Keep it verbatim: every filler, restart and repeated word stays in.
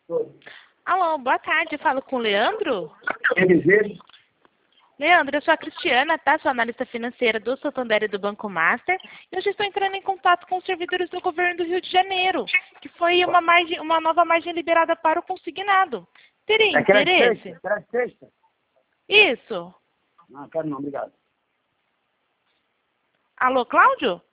Alô, boa tarde. Eu falo com o Leandro? Quer dizer? Leandro, eu sou a Cristiana, tá? Sou analista financeira do Santander e do Banco Master. E hoje estou entrando em contato com os servidores do governo do Rio de Janeiro, que foi uma, margem, uma nova margem liberada para o consignado. Teria É crédito interesse? sexta? Crédito sexta? Isso. Não, quero não, obrigado. Alô, Cláudio?